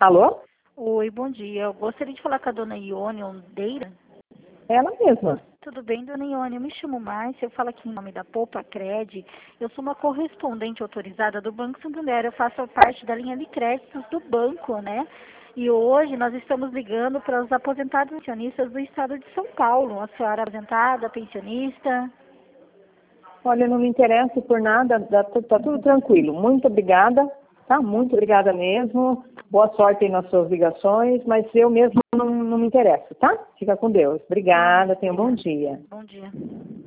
Alô? Oi, bom dia. Eu gostaria de falar com a dona Ione Ondeira. Ela mesma. Tudo bem, dona Ione? Eu me chamo Márcia, eu falo aqui em nome da Poupa Cred. Eu sou uma correspondente autorizada do Banco Santander. Eu faço parte da linha de créditos do banco, né? E hoje nós estamos ligando para os aposentados pensionistas do estado de São Paulo. A senhora é aposentada, pensionista? Olha, não me interesso por nada, tá tudo tranquilo. Muito obrigada, tá? Muito obrigada mesmo. Boa sorte aí nas suas ligações, mas eu mesmo não me interesso, tá? Fica com Deus. Obrigada, tenha um bom dia. Bom dia.